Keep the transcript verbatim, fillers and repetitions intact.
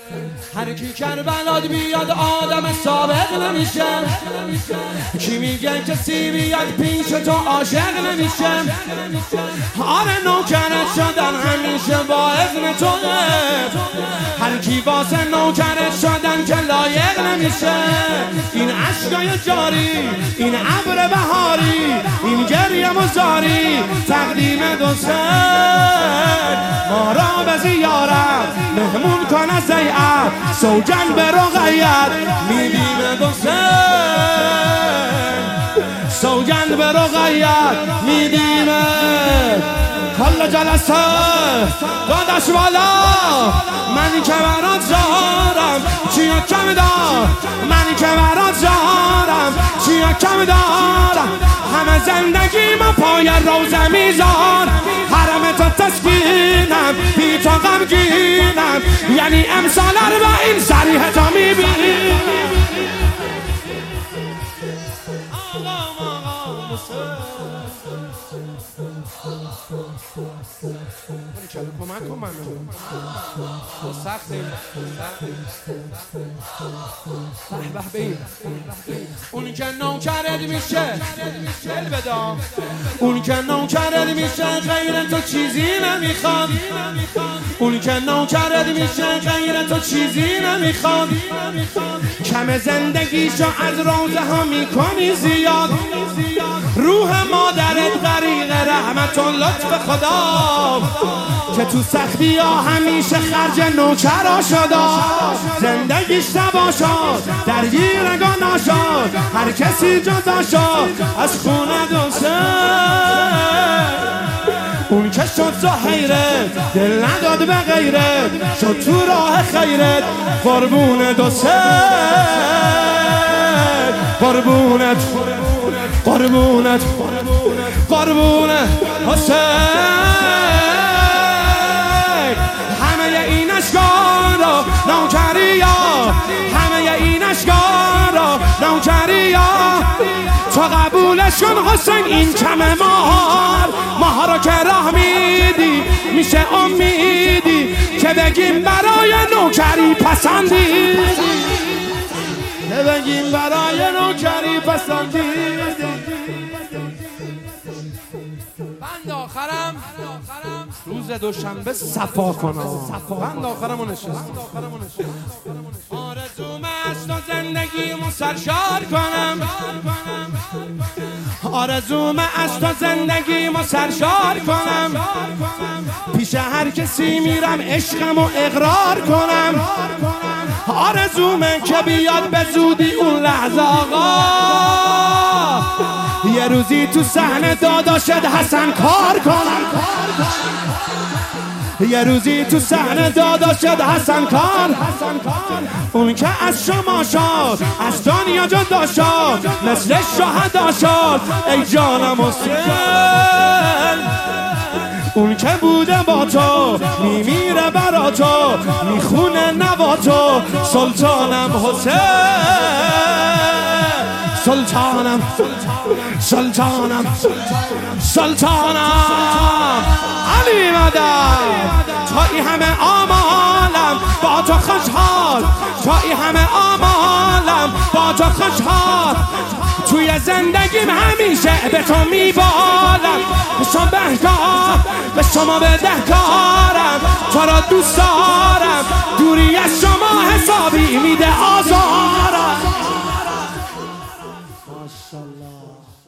هر کی کربلات بیاد آدم سابق نمیشه. کی میگه کسی بیاد پیش تو عاشق نمیشه. آره نوکرت شدن همیشه با اذن توه. هر کی واسه نوکرت شدن که لایق نمیشه. این عشقای جاری، این ابر بهاری، این گریه مزاری، تقدیم دوست ما را به زیارت مهمون کن از زیعت، سوگند به رقیت میدیم دوست، سوگند به رقیت میدیم. کل جلسه دادش والا منی که برات زارم چیا کم دار، منی که برات زارم چیا کم دارم. همه زندگی ما پای روزه میذار، حرم تو تسکینم بی تو غمگینم. یعنی امسال و این صریح تا میبینی. چلو کمک کن منو سختیم به به بین. اون که نوکرت میشه دل بدام، اون که نوکرت میشه غیر تو چیزی نمیخواد. اون که نوکرت میشه غیر تو چیزی نمیخواد. کم زندگیشو از روزه ها میکنی زیاد. روح مادرت غریق رحمت و لطف خدا که تو سختی ها همیشه خرج نوکرا شدا. زندگیش تبا شد درگیر نگاه نشد، هر کسی جدا شد از خونه دوسته. اون که شد زهیرت دل نداد به غیرت، شد تو راه خیرت قربون دوسته، قربونت قربونت قربونت حسین. همه این اشکارا نوکریا، همه این اشکارا نوکریا. تو قبولش کن حسین این کم ماهار، ماها رو که راه میدی میشه امیدی که بگیم برای نوکری پسندی، که بگیم برای نوکری پسندی. بند آخرم روز دوشنبه صفا کنم، بند آخرم رو نشستم. آرزوم است تا زندگیمو سرشار کنم، آرزوم است تا زندگیمو سرشار کنم. پیش هر کسی میرم عشقمو اقرار کنم. آرزومه که بیاد به زودی اون لحظه آقا، یه روزی تو صحنه داداشت حسن کار کنم. یه روزی تو صحنه داداشت حسن کار. اون که از شما شد از دنیا جدا شد، مثل شهدا شد ای جانم حسین. اون که بوده با تو میمیره برا تو، میخونه نوا تو سلطانم حسین. سلطانم سلطانم سلطانم علی مدد. تا ای همه آمالم با تو خوشحال، تا ای همه آمالم با تو خوشحال. توی زندگیم همیشه به تو میبالم، به شما بهکار به شما بدهکارم. تو را دوست دارم دوری از شما حسابی میده آزارم. ماشاءالله.